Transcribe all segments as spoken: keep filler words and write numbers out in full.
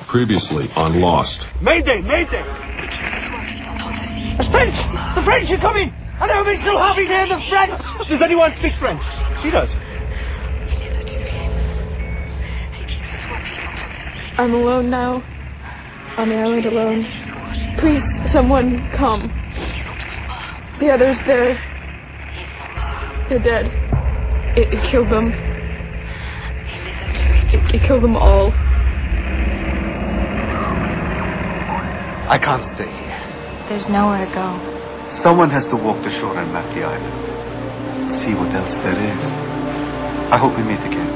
Previously on Lost. Mayday! Mayday! The French! The French are coming! I never been so happy to hear the French! Does anyone speak French? She does. I'm alone now. On the island alone. Please, someone come. The others, they're... They're dead. It, it killed them. It, it killed them all. I can't stay here. There's nowhere to go. Someone has to walk the shore and map the island. See what else there is. I hope we meet again.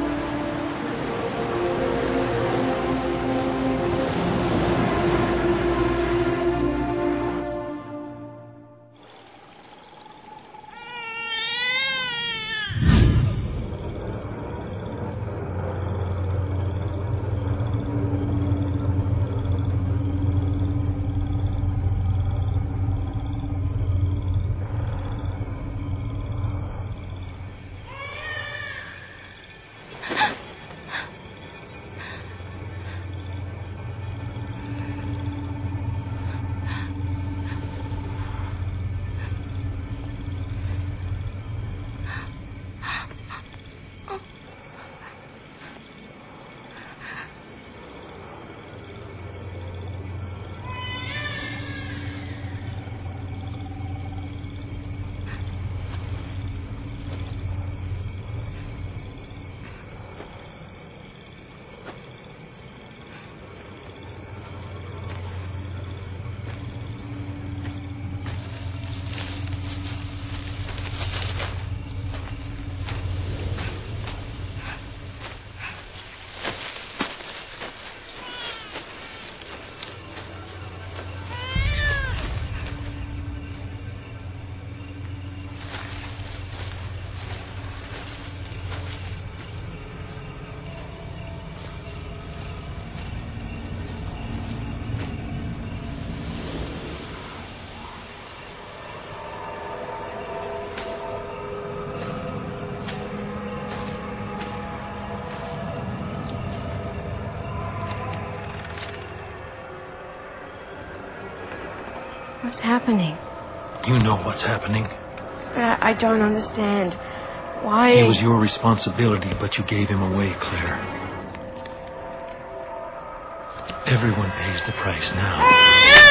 What's happening? You know what's happening. But I, I don't understand. Why... It was your responsibility, but you gave him away, Claire. Everyone pays the price now.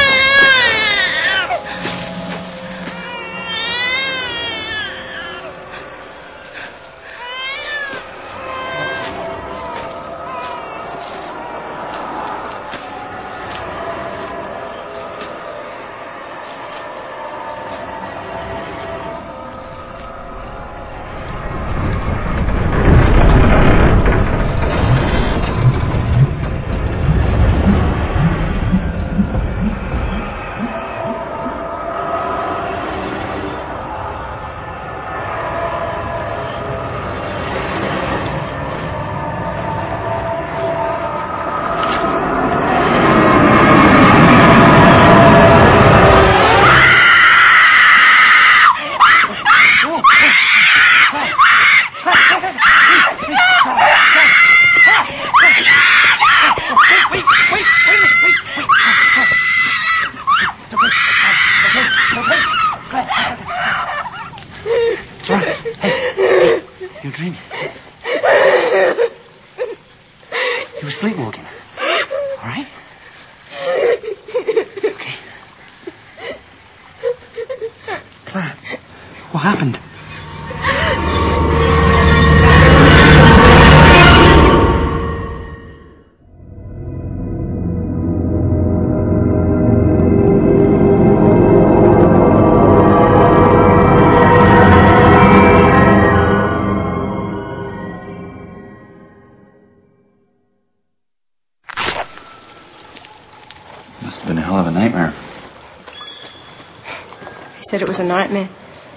Must have been a hell of a nightmare. He said it was a nightmare.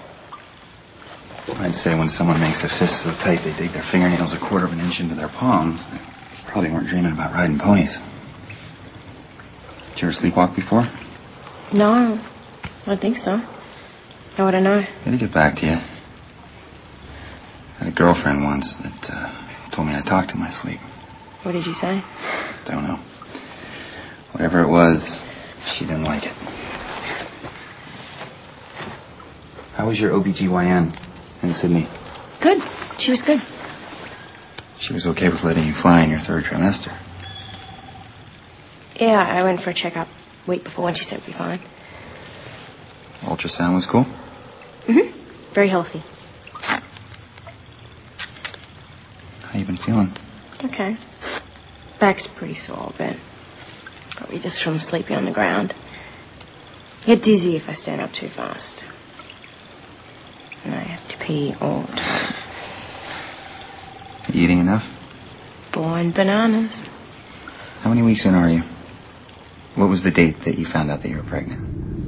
I'd say when someone makes a fist so tight they dig their fingernails a quarter of an inch into their palms, they probably weren't dreaming about riding ponies. Did you ever sleepwalk before? No, I don't think so. How would I know? Gotta get back to you. I had a girlfriend once that uh, told me I talked in my sleep. What did you say? Don't know. Whatever it was, she didn't like it. How was your O B G Y N in Sydney? Good. She was good. She was okay with letting you fly in your third trimester. Yeah, I went for a checkup week before and she said it'd be fine. Ultrasound was cool? Mm-hmm. Very healthy. How you been feeling? Okay. Back's pretty sore, but probably just from sleeping on the ground. I get dizzy if I stand up too fast. And I have to pee all the time. You eating enough? Born bananas. How many weeks in are you? What was the date that you found out that you were pregnant?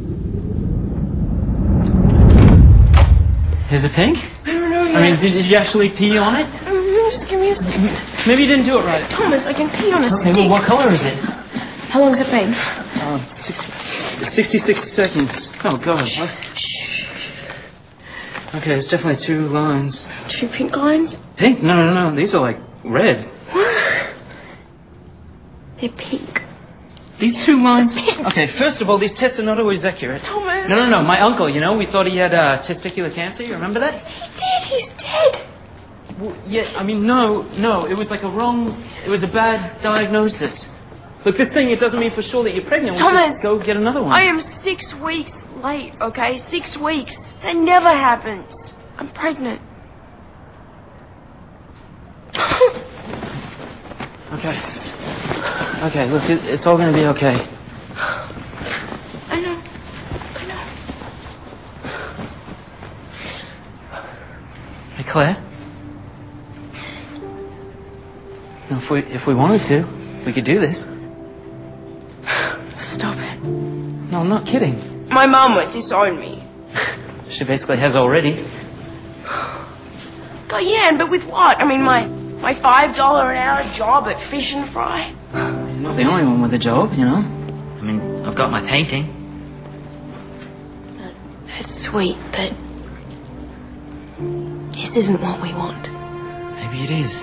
Is it pink? I don't know yet. I mean, did, did you actually pee on it? Just give me a second. Maybe you didn't do it right. Thomas, I can pee on a Okay, stick. well, what color is it? How long has it been? Uh, sixty, sixty-six seconds. Oh, gosh. What? Okay, it's definitely two lines. Two pink lines? Pink? No, no, no. These are like red. They're pink. These two lines. Pink. Okay, first of all, these tests are not always accurate. Thomas. No, no, no. My uncle, you know, we thought he had uh, testicular cancer. You remember that? He did. He's dead. Well, yeah, I mean, no, no. It was like a wrong... It was a bad diagnosis. Look, this thing, it doesn't mean for sure that you're pregnant. We'll Thomas. just go get another one. I am six weeks late, okay? Six weeks. That never happens. I'm pregnant. Okay. Okay, look, it, it's all going to be okay. I know. I know. Hey, Claire? Now, if we, if we wanted to, we could do this. Stop it. No, I'm not kidding. My mum would disown me. She basically has already. Diane, but with what? I mean, my my five dollar an hour job at Fish and Fry. You're not the only one with a job, you know. I mean, I've got my painting. That's sweet, but this isn't what we want. Maybe it is.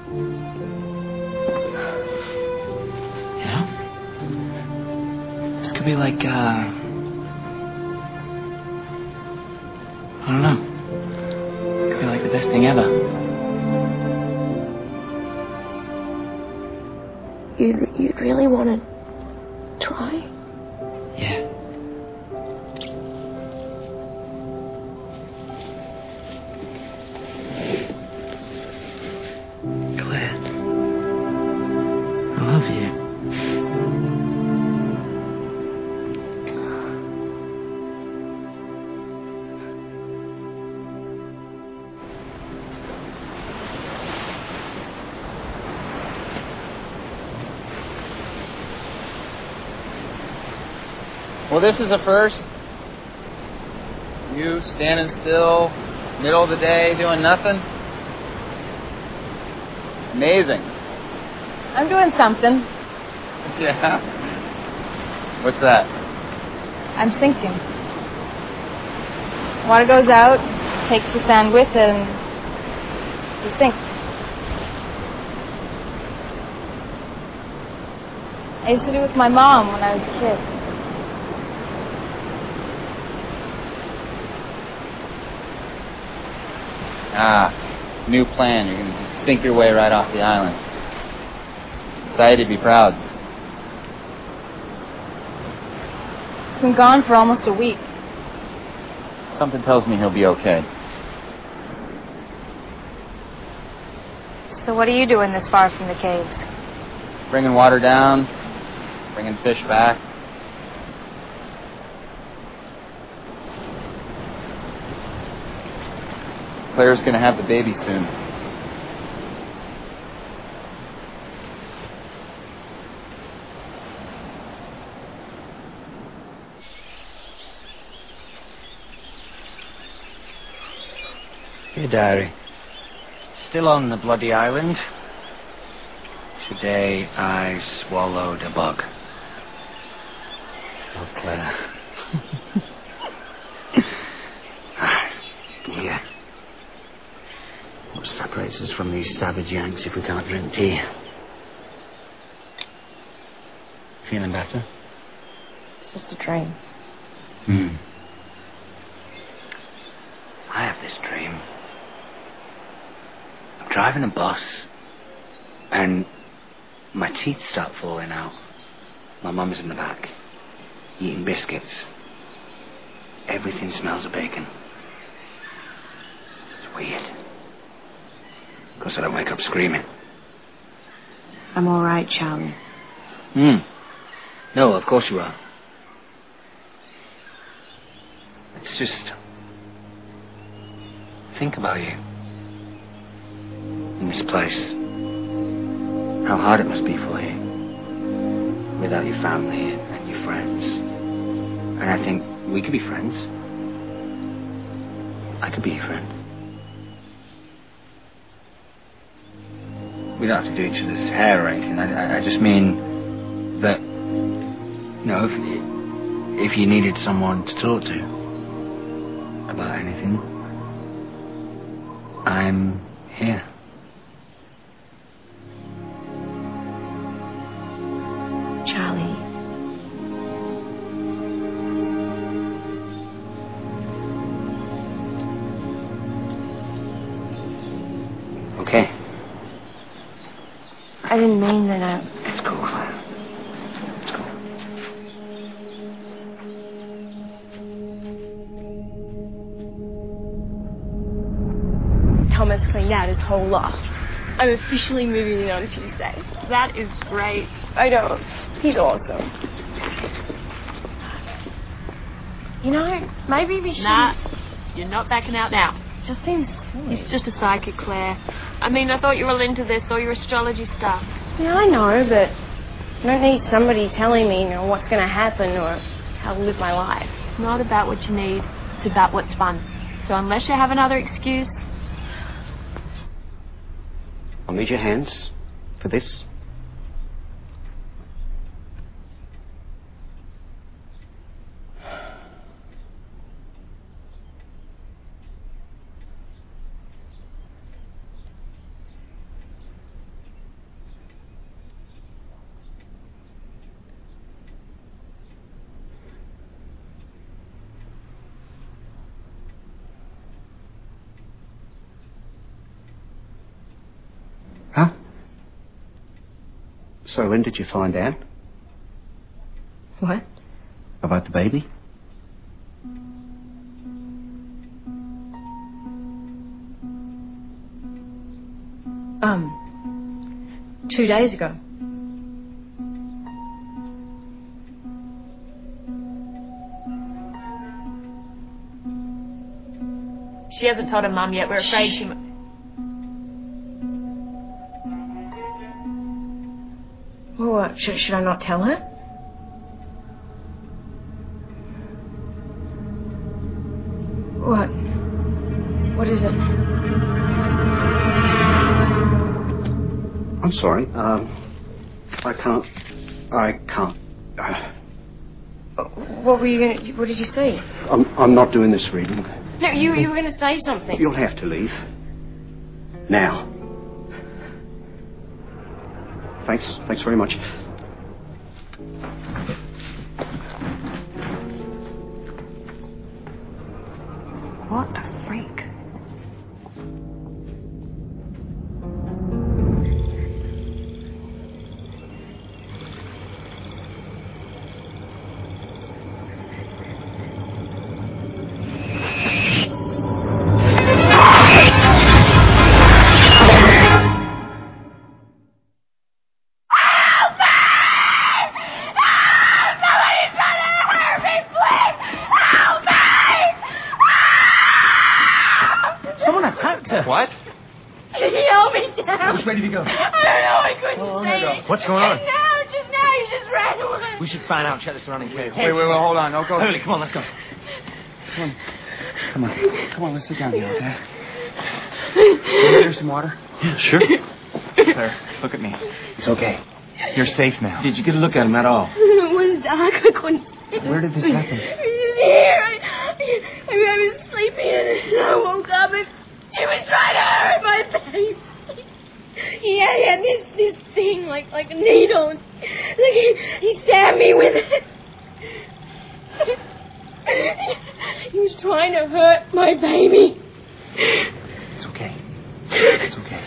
You know? This could be like, uh... I don't know. It could be like the best thing ever. You'd, you'd really want to try? Yeah. Claire. I love you. Well, this is a first. You standing still, middle of the day, doing nothing. Amazing. I'm doing something. Yeah. What's that? I'm sinking. Water goes out, takes the sand with it, and you sink. I used to do it with my mom when I was a kid. Ah, new plan. You're going to just sink your way right off the island. Excited to be proud. It's been gone for almost a week. Something tells me he'll be okay. So what are you doing this far from the caves? Bringing water down, bringing fish back. Claire's gonna have the baby soon. Dear Diary, still on the bloody island. Today I swallowed a bug. Love, Claire. Ah, dear. What separates us from these savage Yanks if we can't drink tea? Feeling better? It's just a dream. Hmm. I have this dream. I'm driving a bus, and my teeth start falling out. My mum's in the back, eating biscuits. Everything smells of bacon. It's weird. Of course, I don't wake up screaming. I'm all right, Charlie. Hmm. No, of course you are. It's just... think about you. In this place. How hard it must be for you. Without your family and, and your friends. And I think we could be friends. I could be your friend. We don't have to do each other's hair or anything. I, I, I just mean that, you know, if, if you needed someone to talk to about anything, I'm here. Charlie. Okay. I didn't mean that I... It's cool, Claire. It's cool. Thomas cleaned out his whole loft. I'm officially moving in on Tuesday. That is great. I know. He's awesome. You know, maybe we should... Nah, you're not backing out now. It just seems silly. It's just a psychic, Claire. I mean, I thought you were all into this, all your astrology stuff. Yeah, I know, but I don't need somebody telling me, you know, what's going to happen or how to live my life. It's not about what you need. It's about what's fun. So unless you have another excuse... I'll need your hands for this. Huh? So when did you find out? What? About the baby? Um, two days ago. She hasn't told her mum yet. We're afraid she... M- Well, what, should, should I not tell her? What? What is it? I'm sorry. Um, I can't. I can't. Uh, What were you going to... What did you say? I'm, I'm not doing this reading. No, you, you were going to say something. You'll have to leave. Now. Thanks. Thanks very much. What a freak. What? He held me down. Where did he go? I don't know. I couldn't Oh, say no. it. What's going on? And now, just now, he just ran away. We should find out, check the surrounding cave. Wait, wait, wait, hold on. Don't go. Hurley, come on, let's go. Come on. Come on. Come on, let's sit down here, okay? Want to some water? Yeah, sure. Claire, look at me. It's okay. You're safe now. Did you get a look at him at all? It was dark. I couldn't see him. Where did this happen? He was here. I, I, I was sleeping and I woke up and he was trying to hurt my baby. He had, he had this this thing like like a needle. Like he, he stabbed me with it. He was trying to hurt my baby. It's okay. It's okay.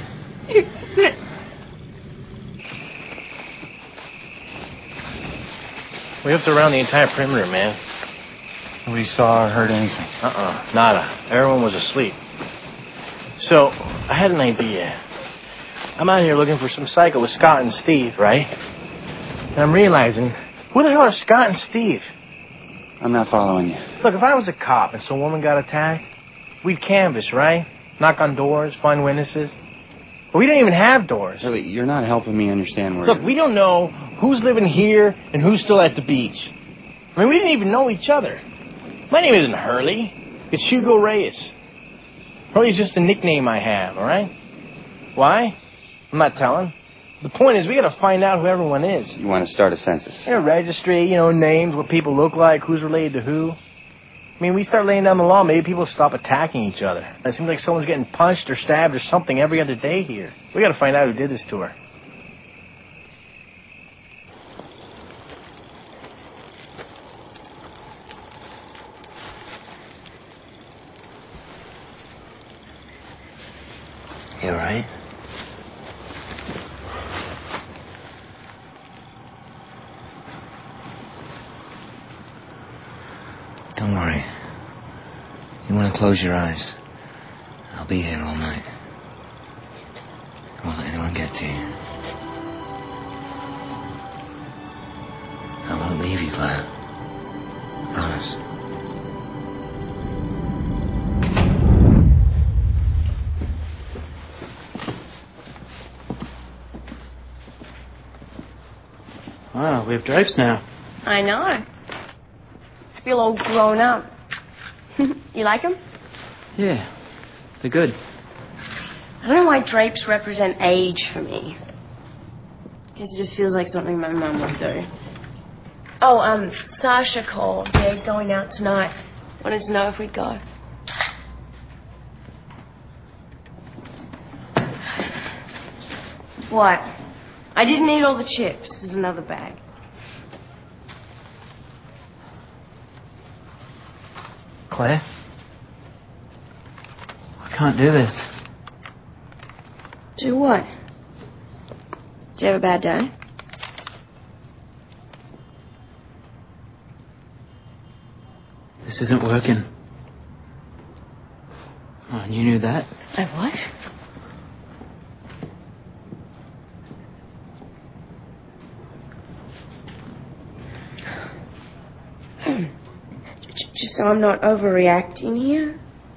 We have to surround the entire perimeter, man. Nobody saw or heard anything. Uh-uh. Nada. Everyone was asleep. So, I had an idea. I'm out here looking for some psycho with Scott and Steve, right? And I'm realizing, who the hell are Scott and Steve? I'm not following you. Look, if I was a cop and some woman got attacked, we'd canvass, right? Knock on doors, find witnesses. But we don't even have doors. Really, you're not helping me understand where... Look, we don't know who's living here and who's still at the beach. I mean, we didn't even know each other. My name isn't Hurley. It's Hugo Reyes. Hurley's just a nickname I have, all right? Why? I'm not telling. The point is, we got to find out who everyone is. You want to start a census? Yeah, registry, you know, names, what people look like, who's related to who. I mean, we start laying down the law, maybe people stop attacking each other. It seems like someone's getting punched or stabbed or something every other day here. We got to find out who did this to her. You all right? Don't worry. You want to close your eyes. I'll be here all night. I won't let anyone get to you. I won't leave you, Claire. I promise. Wow, we have drapes now. I know. I feel all grown up. You like them? Yeah, they're good. I don't know why drapes represent age for me. I guess it just feels like something my mum would do. Oh, um, Sasha called. They're going out tonight. Wanted to know if we'd go. What? I didn't eat all the chips. There's another bag. Claire? I can't do this. Do what? Did you have a bad day? This isn't working. Oh, and you knew that? I what? Just so I'm not overreacting here.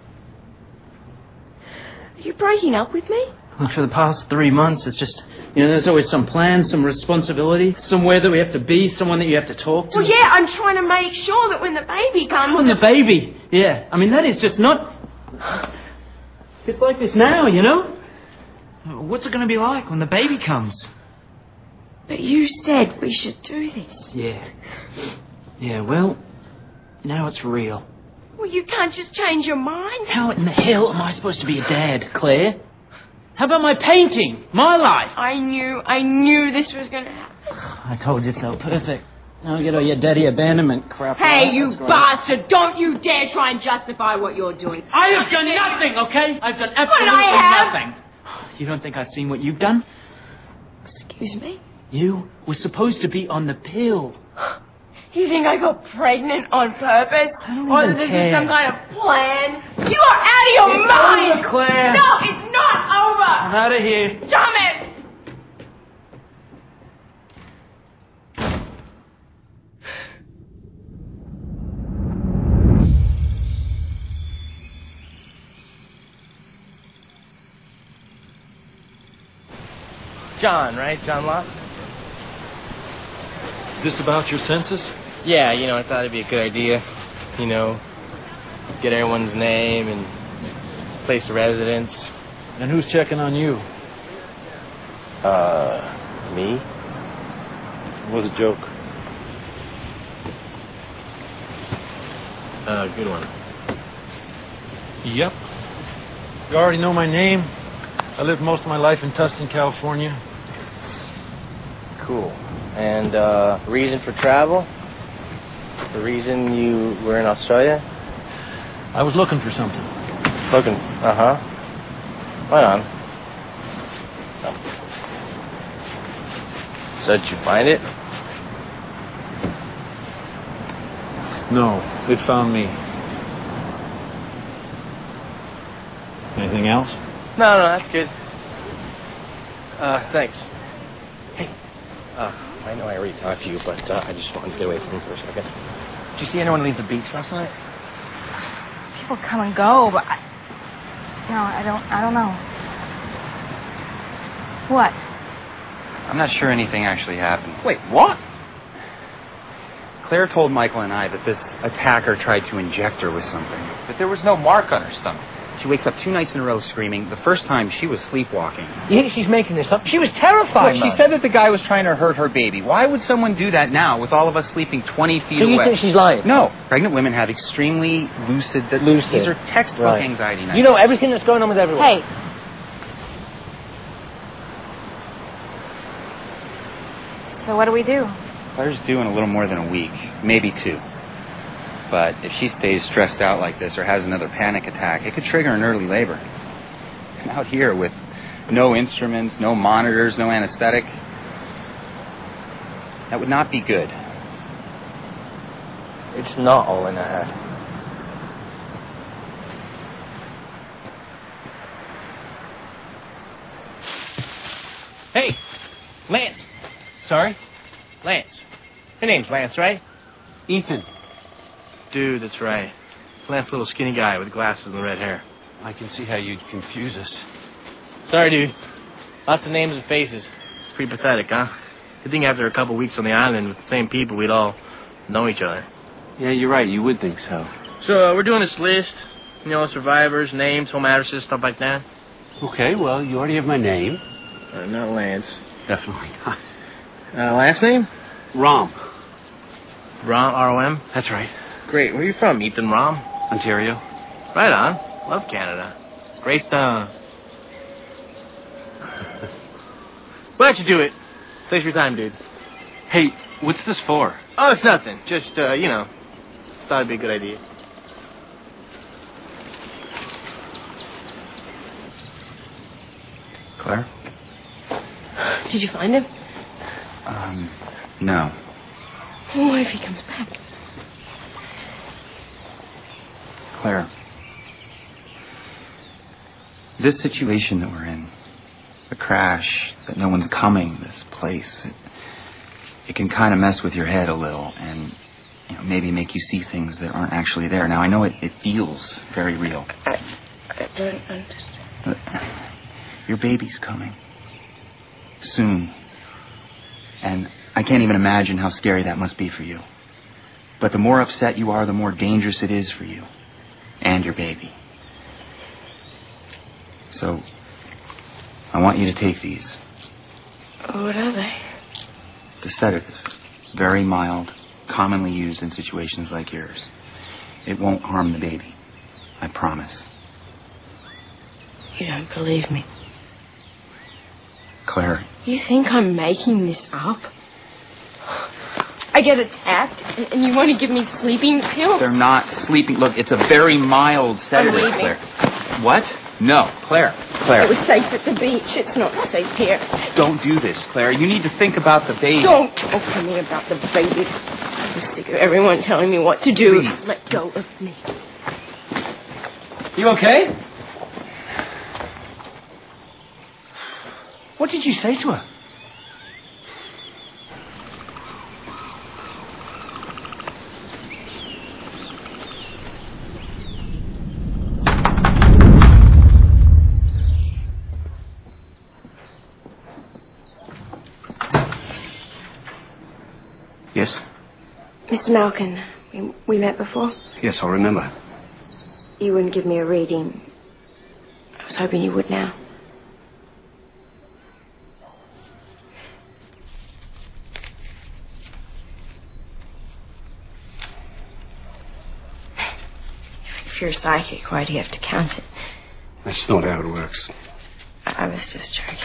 Are you breaking up with me? Well, for the past three months, it's just, you know, there's always some plan, some responsibility, somewhere that we have to be, someone that you have to talk to. Well, yeah, I'm trying to make sure that when the baby comes... When the baby, yeah. I mean, that is just not... It's like this now, you know? What's it going to be like when the baby comes? But you said we should do this. Yeah. Yeah, well, now it's real. Well, you can't just change your mind. How in the hell am I supposed to be a dad, Claire? How about my painting? My life? I knew, I knew this was going to happen. I told you so. Perfect. Now get all your daddy abandonment crap. Hey, right. you bastard! Don't you dare try and justify what you're doing. I have done nothing, okay? I've done absolutely but I have. nothing. You don't think I've seen what you've done? Excuse me? You were supposed to be on the pill. You think I got pregnant on purpose? I don't or even that this care. is some kind of plan? You are out of your It's mind! over, Claire. No, it's not over! I'm out of here. Damn it! John, right? John Locke? This about your census? Yeah, you know, I thought it'd be a good idea. You know, get everyone's name and place of residence. And who's checking on you? Uh, me? It was a joke. Uh, good one. Yep. You already know my name. I lived most of my life in Tustin, California. Cool. And, uh, reason for travel? The reason you were in Australia? I was looking for something. Looking, uh-huh. Right on. So did you find it? No, it found me. Anything else? No, no, that's good. Uh, thanks. Hey, uh, I know I already talked to you, but uh, I just wanted to get away from you for a second. Did you see anyone leave the beach last night? People come and go, but I, no, I don't. I don't know. What? I'm not sure anything actually happened. Wait, what? Claire told Michael and I that this attacker tried to inject her with something. But there was no mark on her stomach. She wakes up two nights in a row screaming. The first time, she was sleepwalking. You think she's making this up? She was terrified. Look, she said that the guy was trying to hurt her baby. Why would someone do that now with all of us sleeping twenty feet so away? you think she's lying? No. Pregnant women have extremely lucid... Lucid. These are textbook right. anxiety nightmares. You know everything that's going on with everyone. Hey. So what do we do? Claire's due in a little more than a week. Maybe two. But if she stays stressed out like this or has another panic attack, it could trigger an early labor. And out here with no instruments, no monitors, no anesthetic, that would not be good. It's not all in the head. Hey, Lance. Sorry? Lance. Your name's Lance, right? Ethan. Dude, that's right. Lance, little skinny guy with glasses and red hair. I can see how you'd confuse us. Sorry, dude. Lots of names and faces. It's pretty pathetic, huh? You'd think after a couple weeks on the island with the same people, we'd all know each other. Yeah, you're right. You would think so. So, uh, we're doing this list. You know, survivors, names, home addresses, stuff like that. Okay, well, you already have my name. Uh, not Lance. Definitely not. Uh, last name? Rom. Rom, R O M? That's right. Great. Where are you from, Ethan Rom? Ontario. Right on. Love Canada. Great, uh... Why don't you do it? Thanks for your time, dude. Hey, what's this for? Oh, it's nothing. Just, uh, you know, thought it'd be a good idea. Claire? Did you find him? Um, no. What if he comes back? Claire, this situation that we're in, the crash, that no one's coming, this place, it, it can kind of mess with your head a little and, you know, maybe make you see things that aren't actually there. Now, I know it, it feels very real. I, I don't understand. But your baby's coming. Soon. And I can't even imagine how scary that must be for you. But the more upset you are, the more dangerous it is for you. And your baby. So, I want you to take these. What are they? The sedative. Very mild, commonly used in situations like yours. It won't harm the baby. I promise. You don't believe me. Claire. You think I'm making this up? I get attacked, and, and you want to give me sleeping pills? They're not sleeping. Look, it's a very mild sedative, I'm leaving. Claire. What? No, Claire. Claire. It was safe at the beach. It's not safe here. Don't do this, Claire. You need to think about the baby. Don't talk to me about the baby. I'm sick of everyone telling me what to do. Please. Let go of me. You okay? What did you say to her? Yes? Mister Malkin, we, we met before. Yes, I remember. You wouldn't give me a reading. I was hoping you would now. If you're a psychic, why do you have to count it? That's not how it works. I, I was just joking.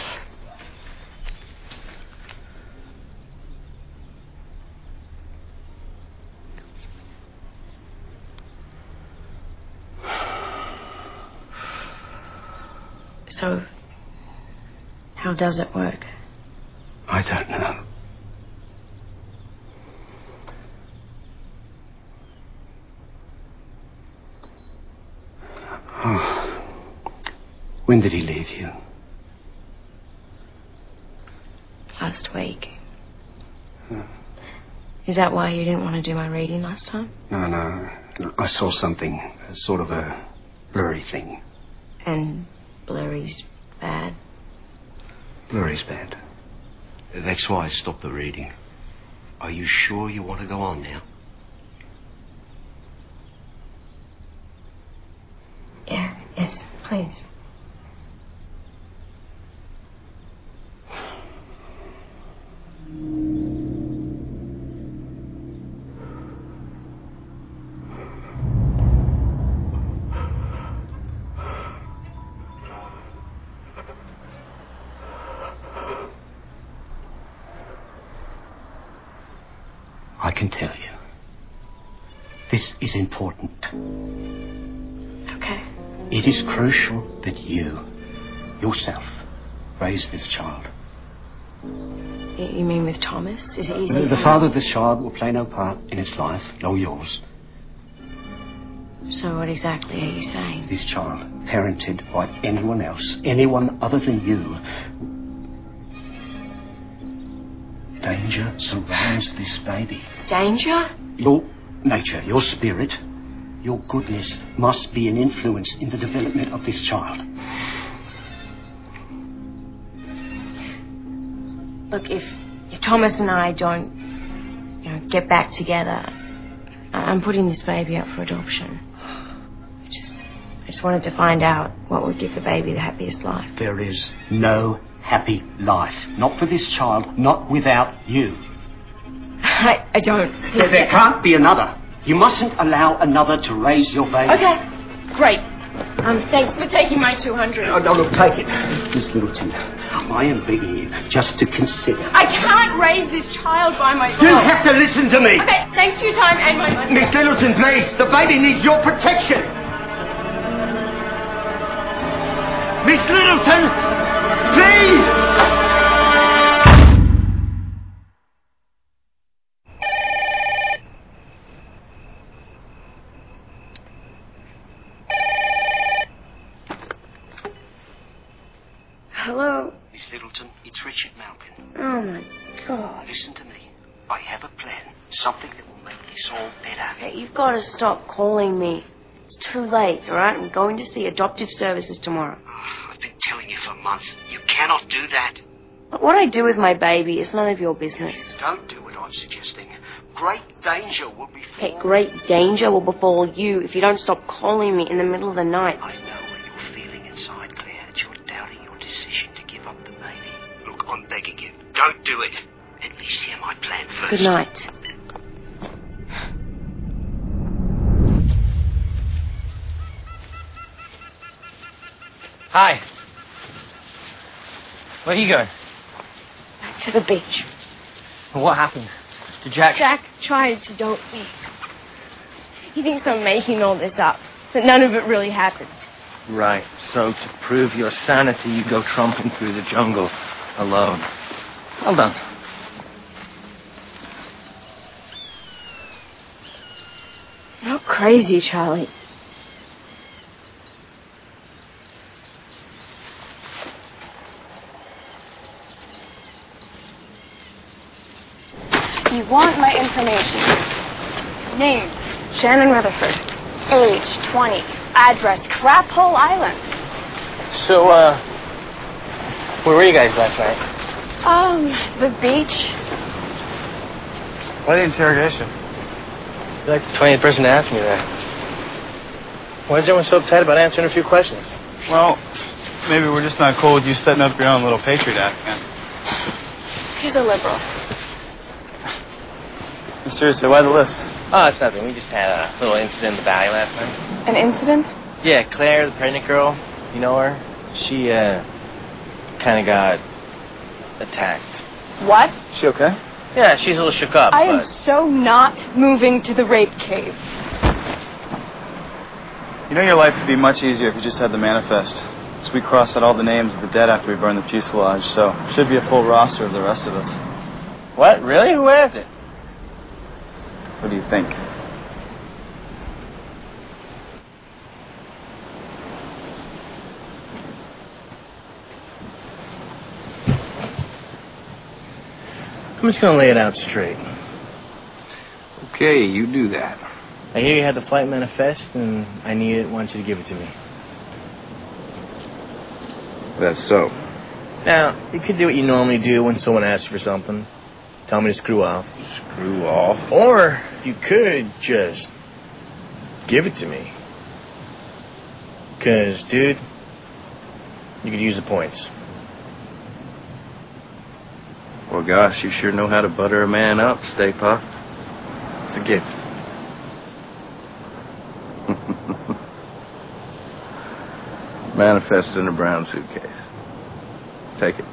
So, how does it work? I don't know. Oh. When did he leave you? Last week. Hmm. Is that why you didn't want to do my reading last time? No, no. no I saw something, a sort of a blurry thing. And blurry's bad? Blurry's bad. That's why I stopped the reading. Are you sure you want to go on now? Yeah, yes, please. I can tell you. This is important. Okay. It is crucial that you, yourself, raise this child. You mean with Thomas? Is it easy? The, the father of this child will play no part in its life, nor yours. So what exactly are you saying? This child, parented by anyone else, anyone other than you, danger surrounds this baby. Danger? Your nature, your spirit, your goodness must be an influence in the development of this child. Look, if, if Thomas and I don't, you know, get back together, I'm putting this baby up for adoption. I just, I just wanted to find out what would give the baby the happiest life. There is no happy life. Not for this child, not without you. I, I don't think There, there can't be another. You mustn't allow another to raise your baby. Okay, great. Um, thanks for taking my two hundred. Oh, no, look, take it. Miss Littleton, I am begging you just to consider. I can't raise this child by myself. You have to listen to me. Okay, thanks for your time and my money. Miss Littleton, please. The baby needs your protection. Miss Littleton, please. Hello? Miss Littleton, it's Richard Malkin. Oh, my God. Listen to me. I have a plan. Something that will make this all better. Hey, you've got to stop calling me. It's too late, all right? I'm going to see adoptive services tomorrow. Oh, I've been telling you for months. You cannot do that. But what I do with my baby is none of your business. Don't do what I'm suggesting. Great danger will befall... Hey, great danger will befall you if you don't stop calling me in the middle of the night. I know what you're feeling inside, Claire, that you're doubting your decision to give up the baby. Look, I'm begging you. Don't do it. At least hear my plan first. Good night. Hi. Where are you going? Back to the beach. What happened? Did Jack... Jack tried to dope me. He thinks I'm making all this up, but none of it really happened. Right. So to prove your sanity, you go tromping through the jungle alone. Well done. You're crazy, Charlie. You want my information. Name, Shannon Rutherford. Age, twenty. Address, Crap Hole Island. So, uh... where were you guys last night? Um, the beach. Why the interrogation? You're like the twentieth person to ask me that. Why is everyone so uptight about answering a few questions? Well, maybe we're just not cool with you setting up your own little Patriot Act. He's a liberal. Seriously, why the list? Oh, it's nothing. We just had a little incident in the valley last night. An incident? Yeah, Claire, the pregnant girl, you know her? She, uh... kind of got attacked. What? She okay? Yeah, she's a little shook up. I but... am so not moving to the rape cave. You know your life would be much easier if you just had the manifest. So we crossed out all the names of the dead after we burned the fuselage, so should be a full roster of the rest of us. What? Really? Who has it? What do you think? I'm just gonna lay it out straight. Okay, you do that. I hear you had the flight manifest, and I need it. Want you to give it to me. That's so. Now, you could do what you normally do when someone asks for something. Tell me to screw off. Screw off? Or you could just give it to me. Because, dude, you could use the points. Well, gosh, you sure know how to butter a man up, Stay Puft. It's a gift. Manifest in a brown suitcase. Take it.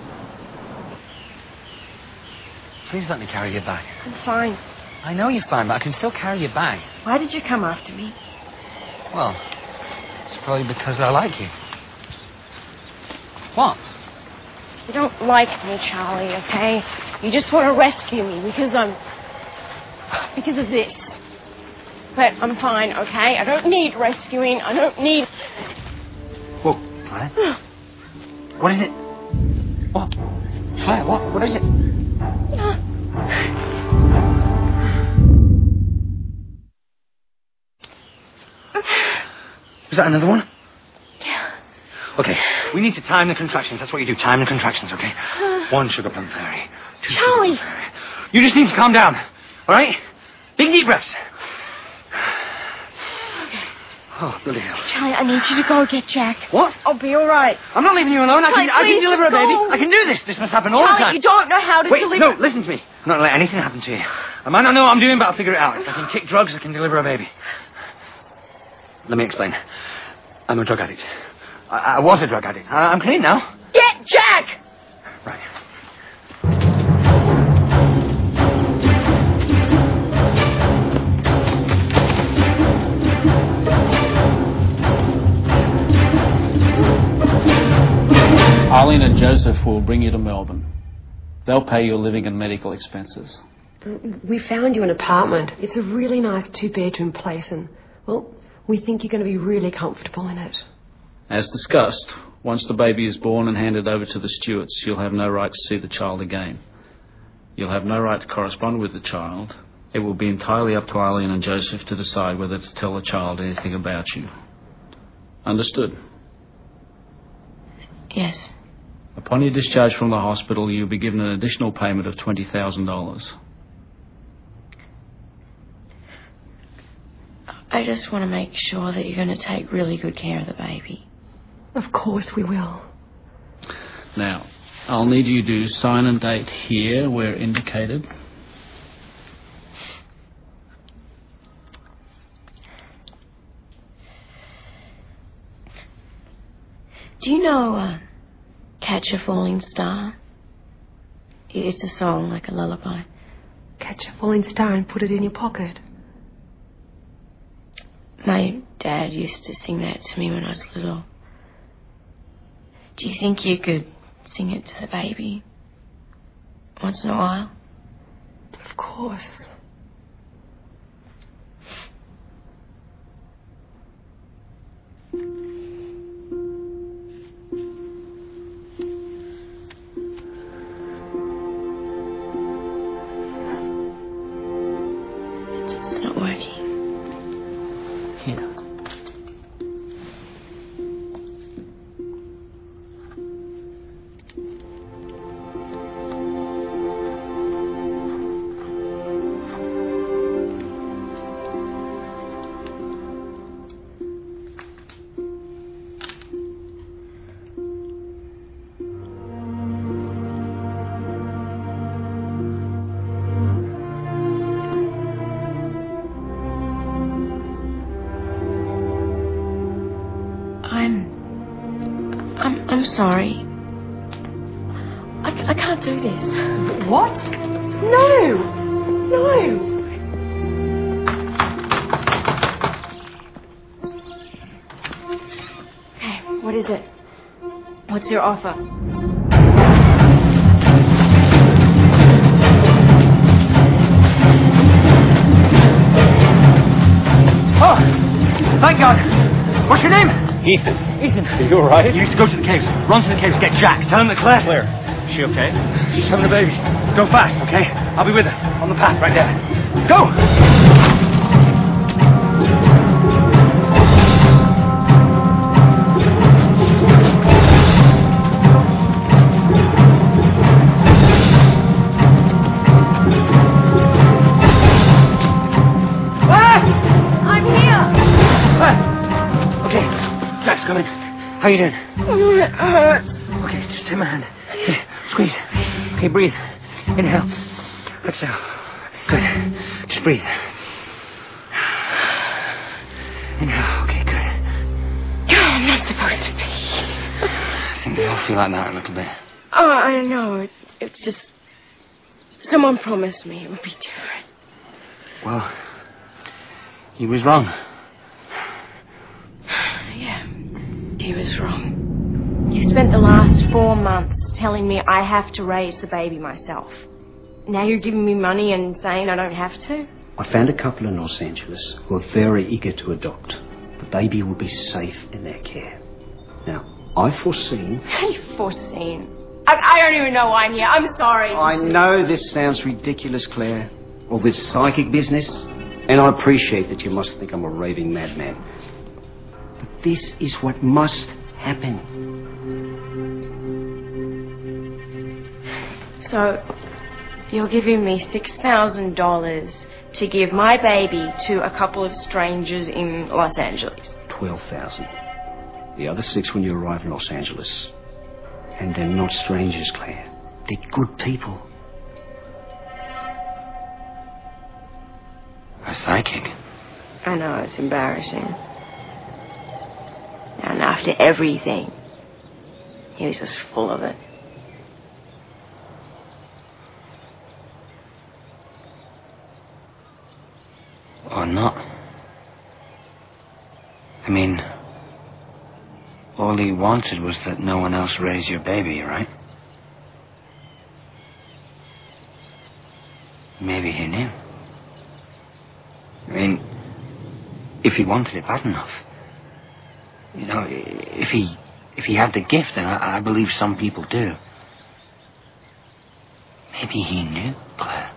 Please let me carry your bag. I'm fine. I know you're fine, but I can still carry your bag. Why did you come after me? Well, it's probably because I like you. What? You don't like me, Charlie, okay? You just want to rescue me because I'm... because of this. But I'm fine, okay? I don't need rescuing. I don't need... Whoa, Claire? What is it? What? Claire, what? What is it? Is that another one? Yeah. Okay, we need to time the contractions. That's what you do. Time the contractions, okay? One sugar plum fairy. Two Charlie! sugar plum fairy. You just need to calm down, all right? Big deep breaths. Okay. Oh, bloody hell. Charlie, I need you to go get Jack. What? I'll be all right. I'm not leaving you alone. I Charlie, can, I can please, deliver a just baby. go. I can do this. This must happen all Charlie, the time. you don't know how to Wait, deliver... no, listen to me. I'm not going to let anything happen to you. I might not know what I'm doing, but I'll figure it out. If I can kick drugs, I can deliver a baby. Let me explain. I'm a drug addict. I, I was a drug addict. I, I'm clean now. Get Jack! Right. Arlene and Joseph will bring you to Melbourne. They'll pay your living and medical expenses. We found you an apartment. It's a really nice two-bedroom place and, well, we think you're going to be really comfortable in it. As discussed, once the baby is born and handed over to the stewards, you'll have no right to see the child again. You'll have no right to correspond with the child. It will be entirely up to Arlene and Joseph to decide whether to tell the child anything about you. Understood? Yes. Upon your discharge from the hospital, you'll be given an additional payment of twenty thousand dollars. I just want to make sure that you're going to take really good care of the baby. Of course we will. Now, I'll need you to sign and date here where indicated. Do you know uh, Catch a Falling Star? It's a song like a lullaby. Catch a falling star and put it in your pocket. My dad used to sing that to me when I was little. Do you think you could sing it to the baby once in a while? Of course. It's not working. Here. I'm... I'm... I'm sorry. do this. What? No! No! Hey, what is it? What's your offer? Oh! Thank God! What's your name? Ethan. Ethan. Are you alright? You need to go to the caves. Run to the caves, get Jack. Tell him that Claire... Claire. Is she okay? She's having a baby. Go fast, okay? I'll be with her. On the path, right there. Go! Come in. How you doing? Uh, Okay, just take my hand. Here, squeeze. Okay, breathe. Inhale. Exhale. Good. Just breathe. Inhale. Okay, good. I'm not supposed to be. I think they all feel like that a little bit. Oh, I know. It, it's just... Someone promised me it would be different. Well, he was wrong. Yeah, he was wrong. You spent the last four months telling me I have to raise the baby myself. Now you're giving me money and saying I don't have to? I found a couple in Los Angeles who are very eager to adopt. The baby will be safe in their care. Now, I've foreseen... You've foreseen? I, I don't even know why I'm here. I'm sorry. I know this sounds ridiculous, Claire. All this psychic business. And I appreciate that you must think I'm a raving madman. But this is what must happen. So, you're giving me six thousand dollars to give my baby to a couple of strangers in Los Angeles? Twelve thousand. The other six when you arrive in Los Angeles. And they're not strangers, Claire. They're good people. A psychic. I know, it's embarrassing. And after everything, he was just full of it. Or not. I mean, all he wanted was that no one else raise your baby, right? Maybe he knew. I mean, if he wanted it bad enough. You know, if he if he had the gift, and I, I believe some people do. Maybe he knew, Claire.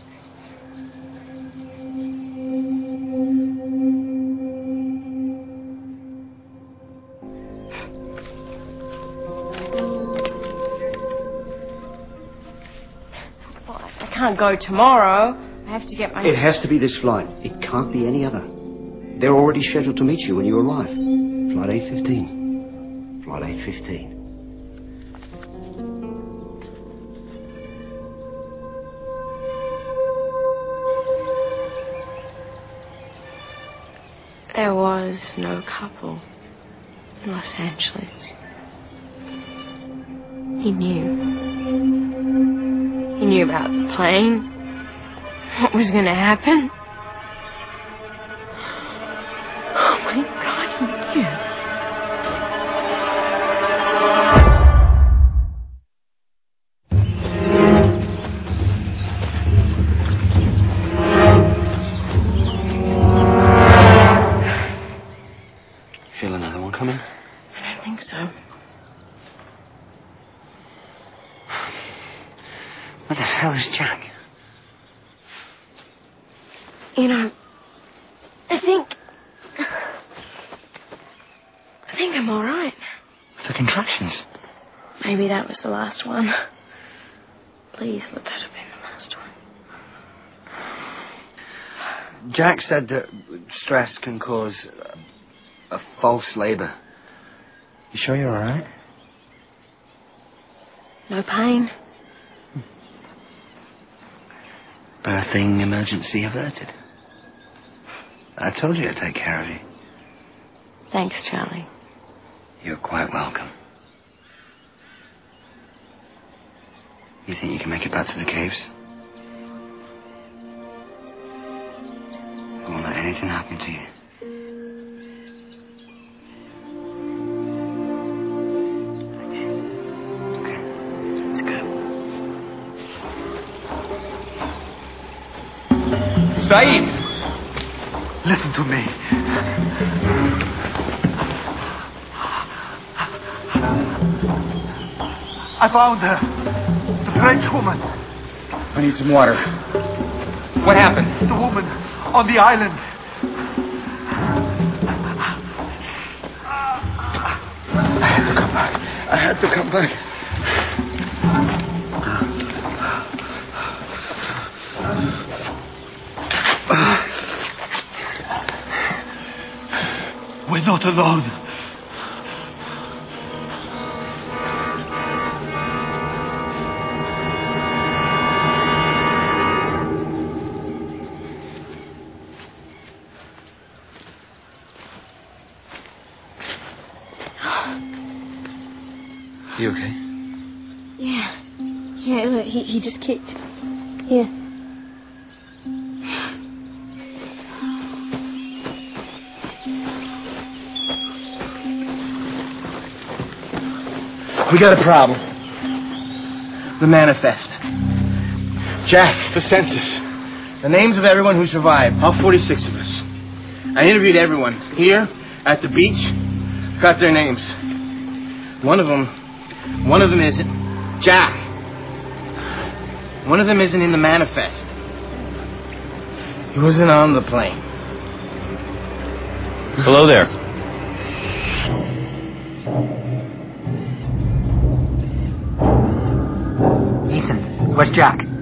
I can't go tomorrow. I have to get my... It has to be this flight. It can't be any other. They're already scheduled to meet you when you arrive. Flight eight fifteen. Flight eight fifteen. There was no couple in Los Angeles. He knew. He knew about the plane. What was going to happen? Oh my God, he knew. Feel another one coming? I don't think so. What the hell is Jack? You know, I think... I think I'm all right. The contractions. Maybe that was the last one. Please let that have been the last one. Jack said that stress can cause a, a false labor. You sure you're all right? No pain? Birthing emergency averted. I told you to take care of you. Thanks, Charlie. You're quite welcome. You think you can make it back to the caves? I won't let anything happen to you. Okay. Let's go. Saeed! Listen to me. I found her. The French woman. I need some water. What happened? The woman on the island. I had to come back. I had to come back. We're not alone. You okay? Yeah. Yeah, look, he, he just kicked. Here. We got a problem. The manifest. Jack, the census. The names of everyone who survived. All forty-six of us. I interviewed everyone. Here, at the beach. Got their names. One of them... One of them isn't. Jack. One of them isn't in the manifest. He wasn't on the plane. Hello there. Ethan, where's Jack?